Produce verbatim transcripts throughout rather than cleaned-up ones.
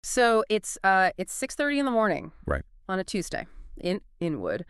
So it's uh it's six thirty in the morning Right. on a Tuesday in Inwood,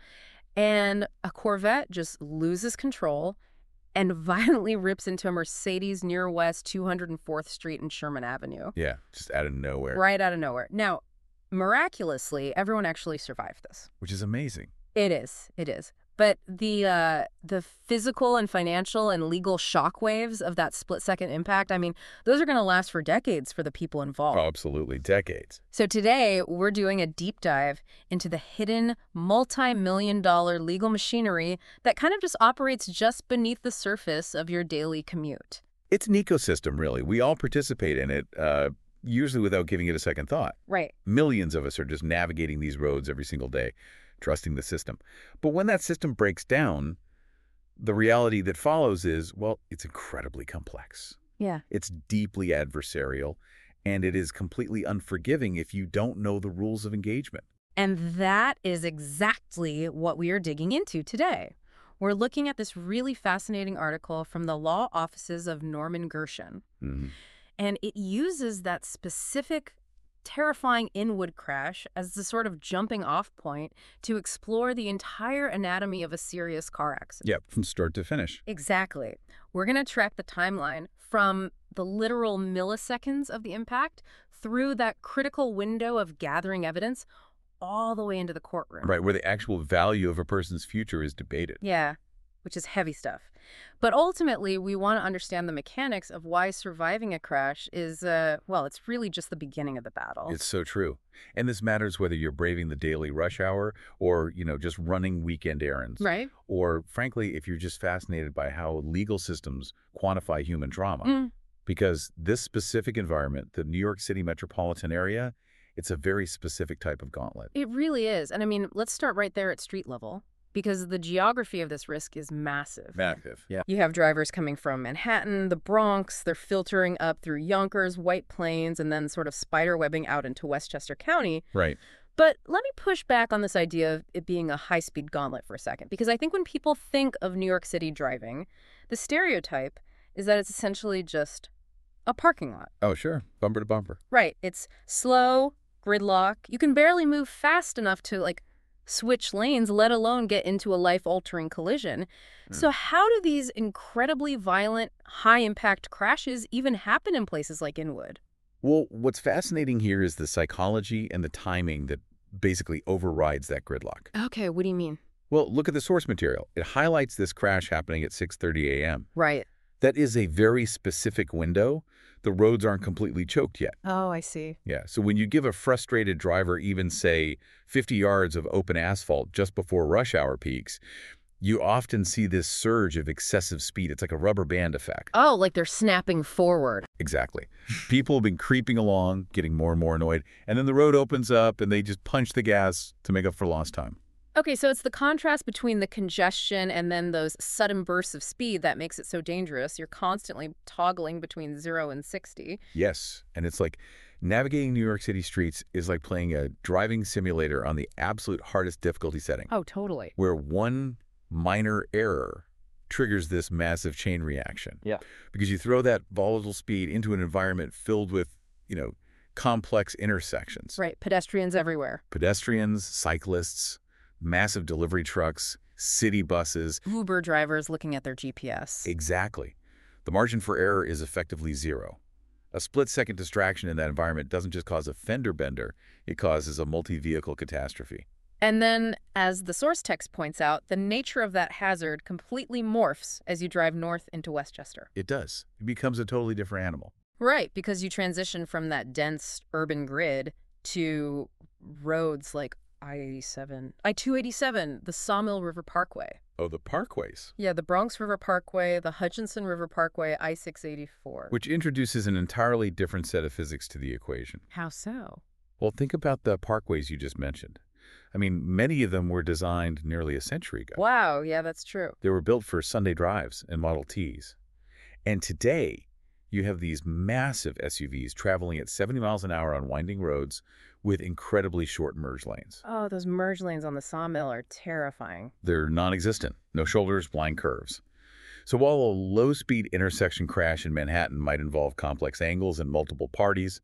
and a Corvette just loses control and violently rips into a Mercedes near West two hundred fourth Street and Sherman Avenue. Yeah, just out of nowhere. Right out of nowhere. Now, miraculously, everyone actually survived this. Which is amazing. It is. It is. But the uh, the physical and financial and legal shockwaves of that split-second impact, I mean, those are going to last for decades for the people involved. Oh, absolutely. Decades. So today, we're doing a deep dive into the hidden multi-million dollar legal machinery that kind of just operates just beneath the surface of your daily commute. It's an ecosystem, really. We all participate in it, uh, usually without giving it a second thought. Right. Millions of us are just navigating these roads every single day, trusting the system. But when that system breaks down, the reality that follows is, well, it's incredibly complex. Yeah. It's deeply adversarial, and it is completely unforgiving if you don't know the rules of engagement. And that is exactly what we are digging into today. We're looking at this really fascinating article from the law offices of Norman Gershon. Mm-hmm. And it uses that specific terrifying Inwood crash as the sort of jumping off point to explore the entire anatomy of a serious car accident. Yep, from start to finish. Exactly. We're going to track the timeline from the literal milliseconds of the impact through that critical window of gathering evidence all the way into the courtroom. Right, where the actual value of a person's future is debated. Yeah, which is heavy stuff. But ultimately, we want to understand the mechanics of why surviving a crash is, uh, well, it's really just the beginning of the battle. It's so true. And this matters whether you're braving the daily rush hour or, you know, just running weekend errands. Right. Or, frankly, if you're just fascinated by how legal systems quantify human trauma. Mm. Because this specific environment, the New York City metropolitan area, it's a very specific type of gauntlet. It really is. And I mean, let's start right there at street level, because the geography of this risk is massive. Massive, yeah. You have drivers coming from Manhattan, the Bronx, they're filtering up through Yonkers, White Plains, and then sort of spiderwebbing out into Westchester County. Right. But let me push back on this idea of it being a high-speed gauntlet for a second, because I think when people think of New York City driving, the stereotype is that it's essentially just a parking lot. Oh, sure. Bumper to bumper. Right. It's slow, gridlock. You can barely move fast enough to, like, switch lanes, let alone get into a life-altering collision. Mm. So how do these incredibly violent, high-impact crashes even happen in places like Inwood? Well, what's fascinating here is the psychology and the timing that basically overrides that gridlock. Okay, what do you mean? Well, look at the source material. It highlights this crash happening at six thirty a m Right. That is a very specific window. The roads aren't completely choked yet. Oh, I see. Yeah, so when you give a frustrated driver even, say, fifty yards of open asphalt just before rush hour peaks, you often see this surge of excessive speed. It's like a rubber band effect. Oh, like they're snapping forward. Exactly. People have been creeping along, getting more and more annoyed, and then the road opens up and they just punch the gas to make up for lost time. Okay, so it's the contrast between the congestion and then those sudden bursts of speed that makes it so dangerous. You're constantly toggling between zero and sixty. Yes, and it's like navigating New York City streets is like playing a driving simulator on the absolute hardest difficulty setting. Oh, totally. Where one minor error triggers this massive chain reaction. Yeah. Because you throw that volatile speed into an environment filled with, you know, complex intersections. Right, pedestrians everywhere. Pedestrians, cyclists, massive delivery trucks, city buses. Uber drivers looking at their G P S. Exactly. The margin for error is effectively zero. A split-second distraction in that environment doesn't just cause a fender bender, it causes a multi-vehicle catastrophe. And then, as the source text points out, the nature of that hazard completely morphs as you drive north into Westchester. It does. It becomes a totally different animal. Right, because you transition from that dense urban grid to roads like I eighty-seven, I two eighty-seven, the Sawmill River Parkway. Oh, the parkways. Yeah, the Bronx River Parkway, the Hutchinson River Parkway, I six eighty-four. Which introduces an entirely different set of physics to the equation. How so? Well, think about the parkways you just mentioned. I mean, many of them were designed nearly a century ago. Wow, yeah, that's true. They were built for Sunday drives and Model Ts. And today, you have these massive S U Vs traveling at seventy miles an hour on winding roads with incredibly short merge lanes. Oh, those merge lanes on the Sawmill are terrifying. They're non-existent. No shoulders, blind curves. So while a low-speed intersection crash in Manhattan might involve complex angles and multiple parties,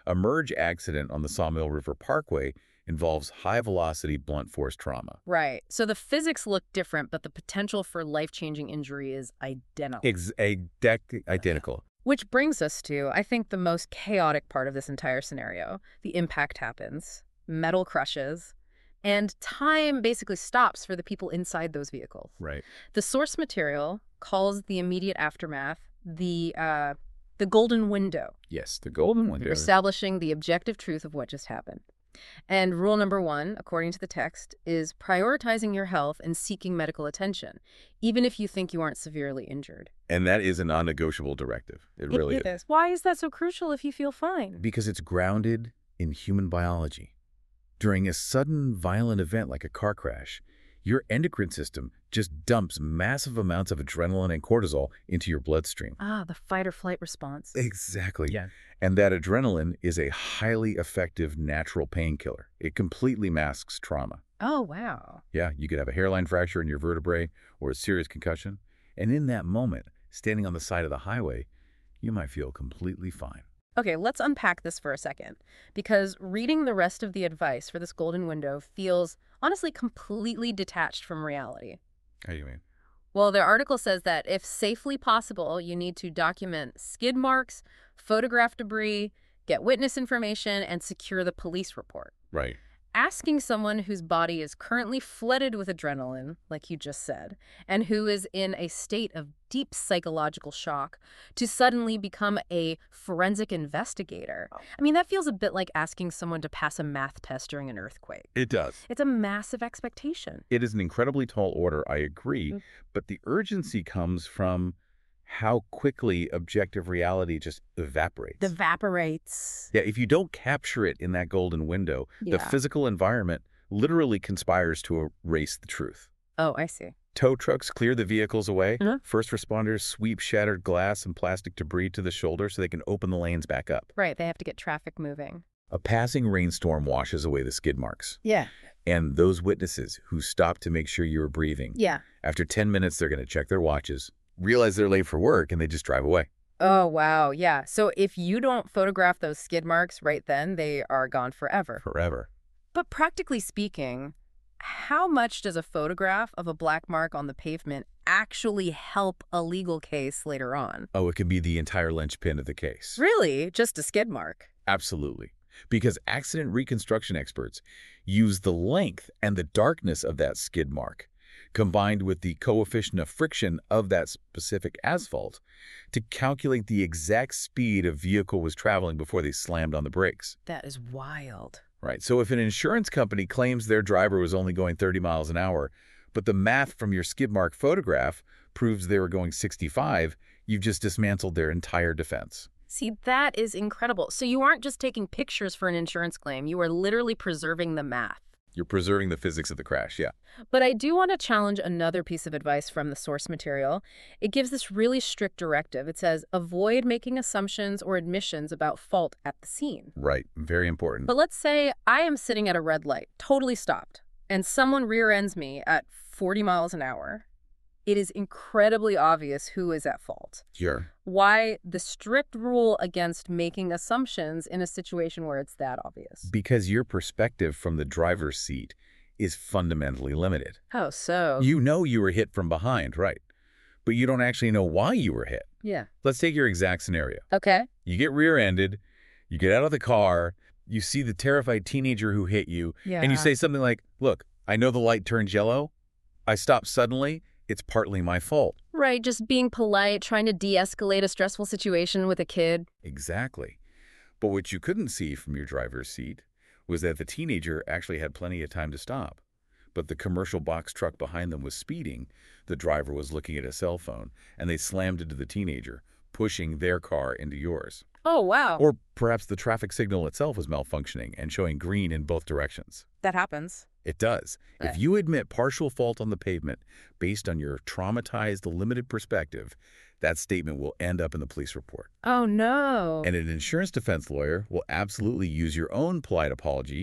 A merge accident on the Sawmill River Parkway involves high-velocity blunt force trauma. Right. So the physics look different, but the potential for life-changing injury is identical. Ex a dec identical. Which brings us to, I think, the most chaotic part of this entire scenario. The impact happens, metal crushes, and time basically stops for the people inside those vehicles. Right. The source material calls the immediate aftermath the uh, the golden window, Yes, the golden window. establishing the objective truth of what just happened. And rule number one, according to the text, is prioritizing your health and seeking medical attention, even if you think you aren't severely injured. And that is a non-negotiable directive. It really It is. is. Why is that so crucial if you feel fine? Because it's grounded in human biology. During a sudden violent event like a car crash, your endocrine system just dumps massive amounts of adrenaline and cortisol into your bloodstream. Ah, the fight or flight response. Exactly. Yeah. And that adrenaline is a highly effective natural painkiller. It completely masks trauma. Oh, wow. Yeah, you could have a hairline fracture in your vertebrae or a serious concussion. And in that moment, standing on the side of the highway, you might feel completely fine. Okay, let's unpack this for a second, because reading the rest of the advice for this golden window feels, honestly, completely detached from reality. How do you mean? Well, their article says that if safely possible, you need to document skid marks, photograph debris, get witness information, and secure the police report. Right. Asking someone whose body is currently flooded with adrenaline, like you just said, and who is in a state of deep psychological shock to suddenly become a forensic investigator. I mean, that feels a bit like asking someone to pass a math test during an earthquake. It does. It's a massive expectation. It is an incredibly tall order, I agree, Mm. but the urgency comes from how quickly objective reality just evaporates. Evaporates. Yeah, if you don't capture it in that golden window, the Yeah. physical environment literally conspires to erase the truth. Oh, I see. Tow trucks clear the vehicles away. Mhm. First responders sweep shattered glass and plastic debris to the shoulder so they can open the lanes back up. Right, they have to get traffic moving. A passing rainstorm washes away the skid marks. Yeah. And those witnesses who stopped to make sure you were breathing, Yeah. after ten minutes, they're going to check their watches, realize they're late for work, and they just drive away. Oh, wow. Yeah. So if you don't photograph those skid marks right then, they are gone forever. Forever. But practically speaking, how much does a photograph of a black mark on the pavement actually help a legal case later on? Oh, it could be the entire linchpin of the case. Really? Just a skid mark? Absolutely. Because accident reconstruction experts use the length and the darkness of that skid mark, combined with the coefficient of friction of that specific asphalt, to calculate the exact speed a vehicle was traveling before they slammed on the brakes. That is wild. Right. So if an insurance company claims their driver was only going thirty miles an hour, but the math from your skid mark photograph proves they were going sixty-five, you've just dismantled their entire defense. See, that is incredible. So you aren't just taking pictures for an insurance claim. You are literally preserving the math. You're preserving the physics of the crash, yeah. But I do want to challenge another piece of advice from the source material. It gives this really strict directive. It says, avoid making assumptions or admissions about fault at the scene. Right. Very important. But let's say I am sitting at a red light, totally stopped, and someone rear-ends me at forty miles an hour. It is incredibly obvious who is at fault. Sure. Why the strict rule against making assumptions in a situation where it's that obvious? Because your perspective from the driver's seat is fundamentally limited. Oh, so? You know you were hit from behind, right? But you don't actually know why you were hit. Yeah. Let's take your exact scenario. Okay. You get rear-ended, you get out of the car, you see the terrified teenager who hit you, Yeah. and you say something like, look, I know the light turns yellow. I stopped suddenly. It's partly my fault. Right, just being polite, trying to de-escalate a stressful situation with a kid. Exactly. But what you couldn't see from your driver's seat was that the teenager actually had plenty of time to stop. But the commercial box truck behind them was speeding, the driver was looking at a cell phone, and they slammed into the teenager, pushing their car into yours. Oh, wow. Or perhaps the traffic signal itself was malfunctioning and showing green in both directions. That happens. It does. If you admit partial fault on the pavement based on your traumatized, limited perspective, that statement will end up in the police report. Oh, no. And an insurance defense lawyer will absolutely use your own polite apology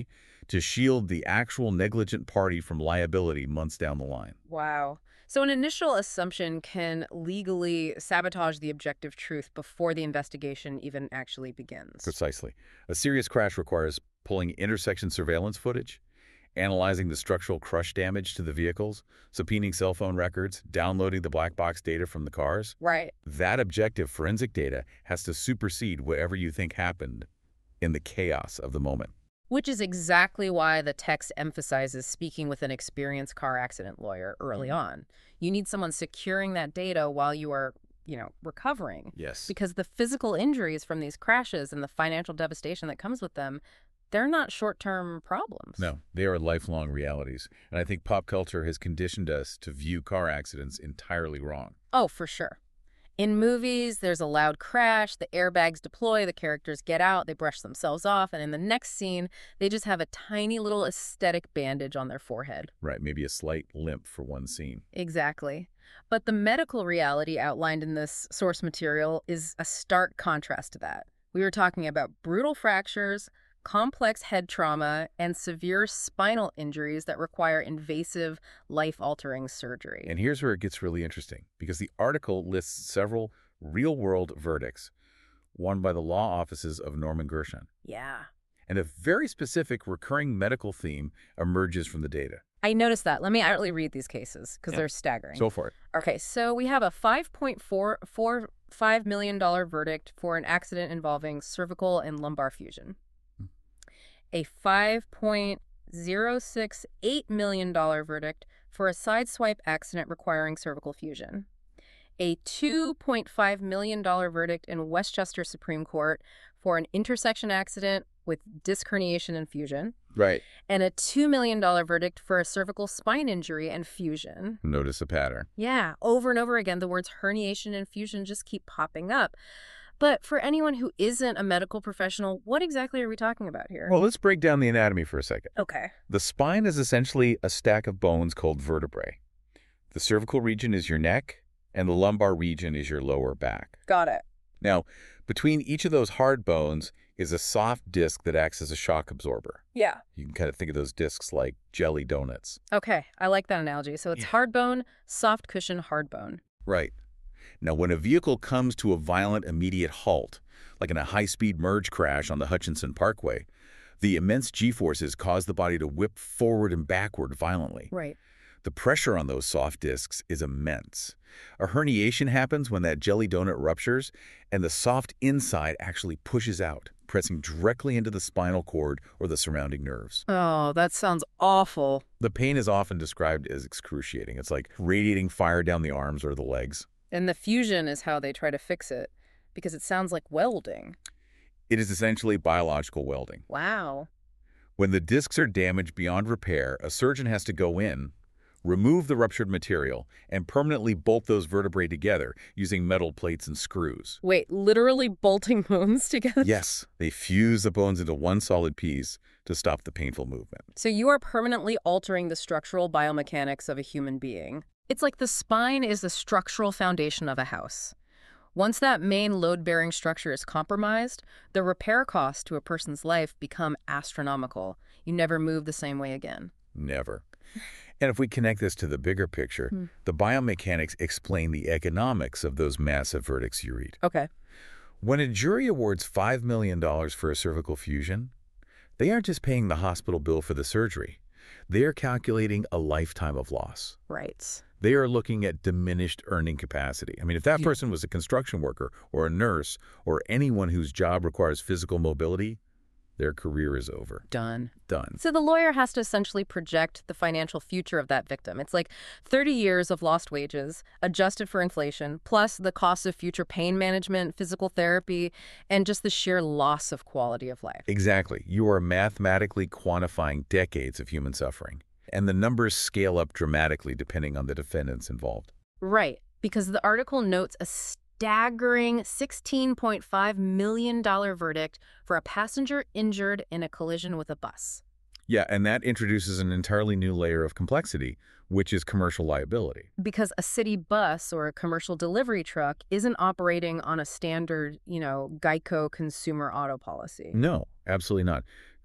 to shield the actual negligent party from liability months down the line. Wow. So an initial assumption can legally sabotage the objective truth before the investigation even actually begins. Precisely. A serious crash requires pulling intersection surveillance footage, analyzing the structural crush damage to the vehicles, subpoenaing cell phone records, downloading the black box data from the cars. Right. That objective forensic data has to supersede whatever you think happened in the chaos of the moment. Which is exactly why the text emphasizes speaking with an experienced car accident lawyer early on. You need someone securing that data while you are, you know, recovering. Yes. Because the physical injuries from these crashes and the financial devastation that comes with them, they're not short-term problems. No, they are lifelong realities. And I think pop culture has conditioned us to view car accidents entirely wrong. Oh, for sure. In movies, there's a loud crash, the airbags deploy, the characters get out, they brush themselves off, and in the next scene, they just have a tiny little aesthetic bandage on their forehead. Right, maybe a slight limp for one scene. Exactly. But the medical reality outlined in this source material is a stark contrast to that. We were talking about brutal fractures, complex head trauma, and severe spinal injuries that require invasive, life-altering surgery. And here's where it gets really interesting, because the article lists several real-world verdicts won by the law offices of Norman Gershon. Yeah. And a very specific recurring medical theme emerges from the data. I noticed that. Let me actually read these cases, because Yeah. they're staggering. Go for it. Okay, so we have a five point four four five million dollars verdict for an accident involving cervical and lumbar fusion. A five point zero six eight million dollars verdict for a sideswipe accident requiring cervical fusion. A two point five million dollars verdict in Westchester Supreme Court for an intersection accident with disc herniation and fusion. Right. And a two million dollars verdict for a cervical spine injury and fusion. Notice a pattern. Yeah, over and over again, the words herniation and fusion just keep popping up. But for anyone who isn't a medical professional, what exactly are we talking about here? Well, let's break down the anatomy for a second. Okay. The spine is essentially a stack of bones called vertebrae. The cervical region is your neck, and the lumbar region is your lower back. Got it. Now, between each of those hard bones is a soft disc that acts as a shock absorber. Yeah. You can kind of think of those discs like jelly donuts. Okay, I like that analogy. So it's Yeah. hard bone, soft cushion, hard bone. Right. Now, when a vehicle comes to a violent immediate halt, like in a high-speed merge crash on the Hutchinson Parkway, the immense G-forces cause the body to whip forward and backward violently. Right. The pressure on those soft discs is immense. A herniation happens when that jelly donut ruptures, and the soft inside actually pushes out, pressing directly into the spinal cord or the surrounding nerves. Oh, that sounds awful. The pain is often described as excruciating. It's like radiating fire down the arms or the legs. And the fusion is how they try to fix it, because it sounds like welding. It is essentially biological welding. Wow. When the discs are damaged beyond repair, a surgeon has to go in, remove the ruptured material, and permanently bolt those vertebrae together using metal plates and screws. Wait, literally bolting bones together? Yes, they fuse the bones into one solid piece to stop the painful movement. So you are permanently altering the structural biomechanics of a human being. It's like the spine is the structural foundation of a house. Once that main load-bearing structure is compromised, the repair costs to a person's life become astronomical. You never move the same way again. Never. And if we connect this to the bigger picture, Hmm. the biomechanics explain the economics of those massive verdicts you read. Okay. When a jury awards five million dollars for a cervical fusion, they aren't just paying the hospital bill for the surgery. They are calculating a lifetime of loss. Right. They are looking at diminished earning capacity. I mean, if that Yeah. person was a construction worker or a nurse or anyone whose job requires physical mobility, their career is over. Done. Done. So the lawyer has to essentially project the financial future of that victim. It's like thirty years of lost wages, adjusted for inflation, plus the cost of future pain management, physical therapy, and just the sheer loss of quality of life. Exactly. You are mathematically quantifying decades of human suffering. And the numbers scale up dramatically depending on the defendants involved. Right, because the article notes a staggering sixteen point five million dollars verdict for a passenger injured in a collision with a bus. Yeah, and that introduces an entirely new layer of complexity, which is commercial liability. Because a city bus or a commercial delivery truck isn't operating on a standard, you know, Geico consumer auto policy. No, absolutely not.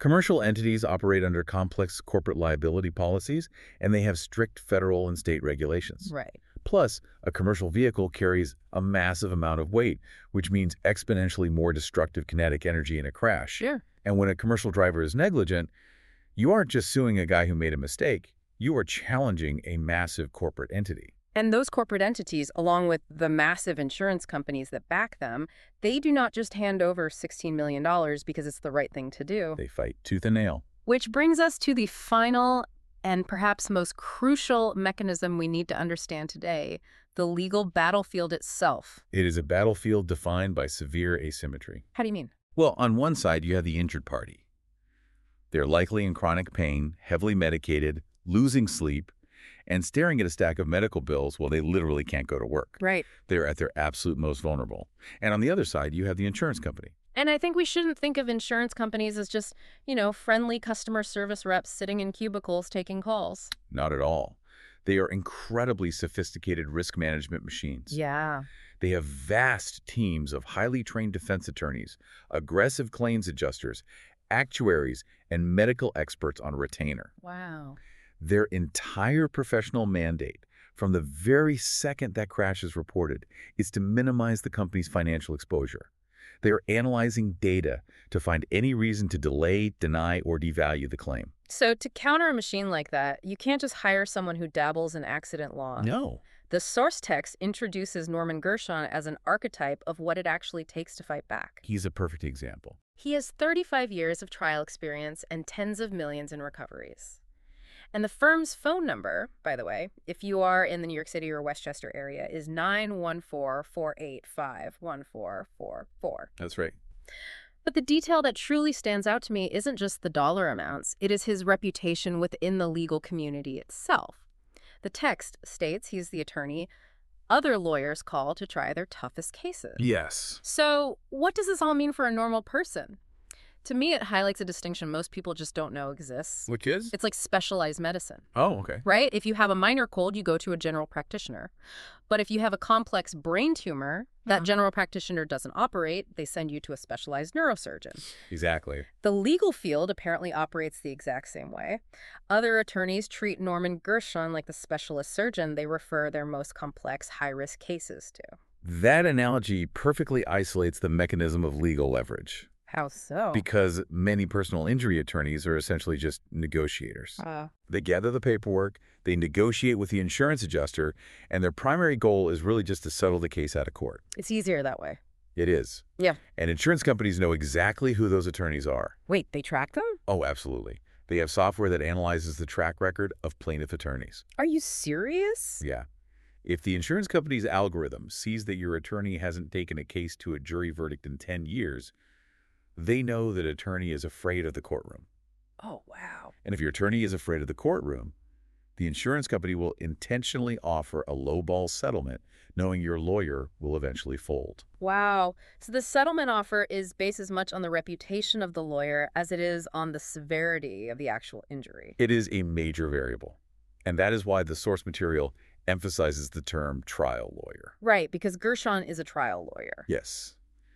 Commercial entities operate under complex corporate liability policies, and they have strict federal and state regulations. Right. Plus, a commercial vehicle carries a massive amount of weight, which means exponentially more destructive kinetic energy in a crash. Sure. And when a commercial driver is negligent, you aren't just suing a guy who made a mistake. You are challenging a massive corporate entity. And those corporate entities, along with the massive insurance companies that back them, they do not just hand over sixteen million dollars because it's the right thing to do. They fight tooth and nail. Which brings us to the final and perhaps most crucial mechanism we need to understand today, the legal battlefield itself. It is a battlefield defined by severe asymmetry. How do you mean? Well, on one side, you have the injured party. They're likely in chronic pain, heavily medicated, losing sleep, and staring at a stack of medical bills while they literally can't go to work. Right. They're at their absolute most vulnerable. And on the other side, you have the insurance company. And I think we shouldn't think of insurance companies as just, you know, friendly customer service reps sitting in cubicles taking calls. Not at all. They are incredibly sophisticated risk management machines. Yeah. They have vast teams of highly trained defense attorneys, aggressive claims adjusters, actuaries, and medical experts on retainer. Wow. Their entire professional mandate, from the very second that crash is reported, is to minimize the company's financial exposure. They are analyzing data to find any reason to delay, deny, or devalue the claim. So to counter a machine like that, you can't just hire someone who dabbles in accident law. No. The source text introduces Norman Gershon as an archetype of what it actually takes to fight back. He's a perfect example. He has thirty-five years of trial experience and tens of millions in recoveries. And the firm's phone number, by the way, if you are in the New York City or Westchester area, is nine one four, four eight five, one four four four. That's right. But the detail that truly stands out to me isn't just the dollar amounts. It is his reputation within the legal community itself. The text states he's the attorney other lawyers call to try their toughest cases. Yes. So what does this all mean for a normal person? To me, it highlights a distinction most people just don't know exists. Which is? It's like specialized medicine, Oh, okay. right? If you have a minor cold, you go to a general practitioner. But if you have a complex brain tumor, that general practitioner doesn't operate, they send you to a specialized neurosurgeon. Exactly. The legal field apparently operates the exact same way. Other attorneys treat Norman Gershon like the specialist surgeon they refer their most complex, high-risk cases to. That analogy perfectly isolates the mechanism of legal leverage. How so? Because many personal injury attorneys are essentially just negotiators. Uh, They gather the paperwork, they negotiate with the insurance adjuster, and their primary goal is really just to settle the case out of court. it's easier that way. It is. Yeah. And insurance companies know exactly who those attorneys are. Wait, they track them? Oh, absolutely. They have software that analyzes the track record of plaintiff attorneys. Are you serious? Yeah. If the insurance company's algorithm sees that your attorney hasn't taken a case to a jury verdict in ten years, they know that attorney is afraid of the courtroom. Oh, wow. And if your attorney is afraid of the courtroom, the insurance company will intentionally offer a lowball settlement, knowing your lawyer will eventually fold. Wow. So the settlement offer is based as much on the reputation of the lawyer as it is on the severity of the actual injury. It is a major variable. And that is why the source material emphasizes the term trial lawyer. Right, because Gershon is a trial lawyer. Yes.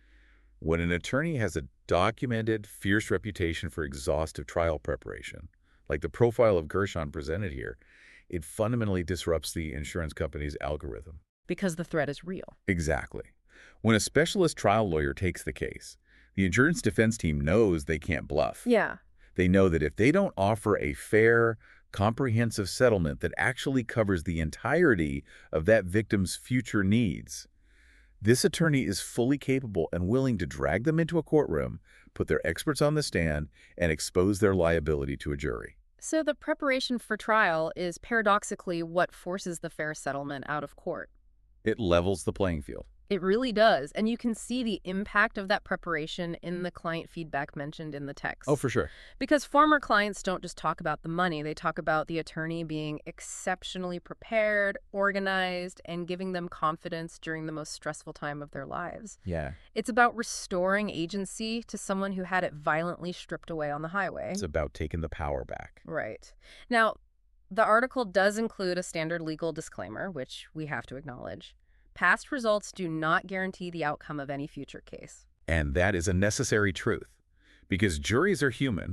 When an attorney has a documented, fierce reputation for exhaustive trial preparation, like the profile of Gershon presented here, it fundamentally disrupts the insurance company's algorithm. Because the threat is real. Exactly. When a specialist trial lawyer takes the case, the insurance defense team knows they can't bluff. Yeah. They know that if they don't offer a fair, comprehensive settlement that actually covers the entirety of that victim's future needs, this attorney is fully capable and willing to drag them into a courtroom, put their experts on the stand, and expose their liability to a jury. So the preparation for trial is paradoxically what forces the fair settlement out of court. It levels the playing field. It really does. And you can see the impact of that preparation in the client feedback mentioned in the text. Oh, for sure. Because former clients don't just talk about the money. They talk about the attorney being exceptionally prepared, organized, and giving them confidence during the most stressful time of their lives. Yeah. It's about restoring agency to someone who had it violently stripped away on the highway. It's about taking the power back. Right. Now, the article does include a standard legal disclaimer, which we have to acknowledge. Past results do not guarantee the outcome of any future case. And that is a necessary truth, because juries are human,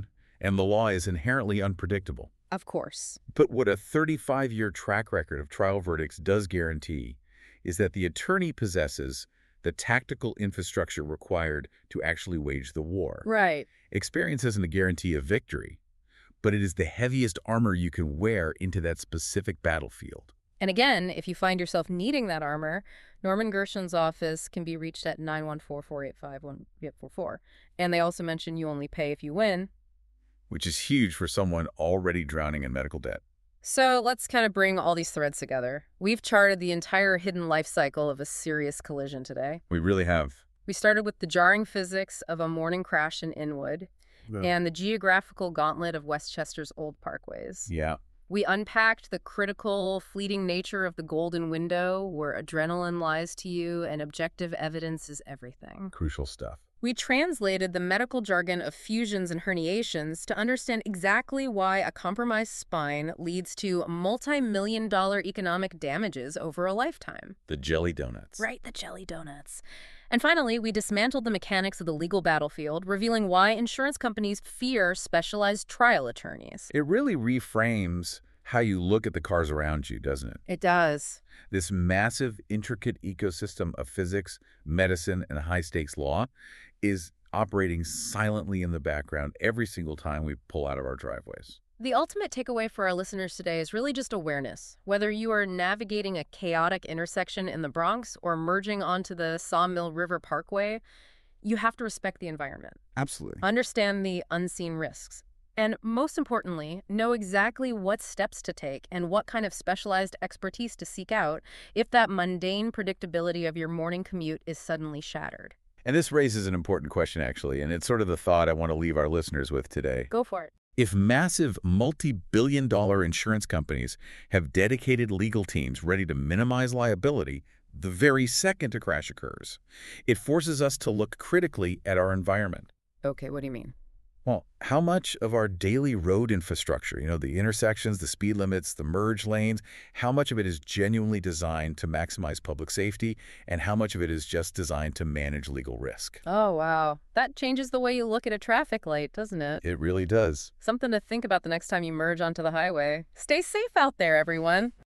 and the law is inherently unpredictable. Of course. But what a thirty-five-year track record of trial verdicts does guarantee is that the attorney possesses the tactical infrastructure required to actually wage the war. Right. Experience isn't a guarantee of victory, but it is the heaviest armor you can wear into that specific battlefield. And again, if you find yourself needing that armor, Norman Gershon's office can be reached at nine one four, four eight five, one eight four four. And they also mention you only pay if you win. Which is huge for someone already drowning in medical debt. So let's kind of bring all these threads together. We've charted the entire hidden life cycle of a serious collision today. We really have. We started with the jarring physics of a morning crash in Inwood Yeah. and the geographical gauntlet of Westchester's old parkways. Yeah. We unpacked the critical, fleeting nature of the golden window, where adrenaline lies to you and objective evidence is everything. Crucial stuff. We translated the medical jargon of fusions and herniations to understand exactly why a compromised spine leads to multi-million dollar economic damages over a lifetime. The jelly donuts. Right, the jelly donuts. And finally, we dismantled the mechanics of the legal battlefield, revealing why insurance companies fear specialized trial attorneys. It really reframes how you look at the cars around you, doesn't it? It does. This massive, intricate ecosystem of physics, medicine, and high-stakes law is operating silently in the background every single time we pull out of our driveways. The ultimate takeaway for our listeners today is really just awareness. Whether you are navigating a chaotic intersection in the Bronx or merging onto the Sawmill River Parkway, you have to respect the environment. Absolutely. Understand the unseen risks. And most importantly, know exactly what steps to take and what kind of specialized expertise to seek out if that mundane predictability of your morning commute is suddenly shattered. And this raises an important question, actually, and it's sort of the thought I want to leave our listeners with today. Go for it. If massive multi-billion dollar insurance companies have dedicated legal teams ready to minimize liability the very second a crash occurs, it forces us to look critically at our environment. Okay, what do you mean? Well, how much of our daily road infrastructure, you know, the intersections, the speed limits, the merge lanes, how much of it is genuinely designed to maximize public safety, and how much of it is just designed to manage legal risk? Oh, wow. That changes the way you look at a traffic light, doesn't it? It really does. Something to think about the next time you merge onto the highway. Stay safe out there, everyone.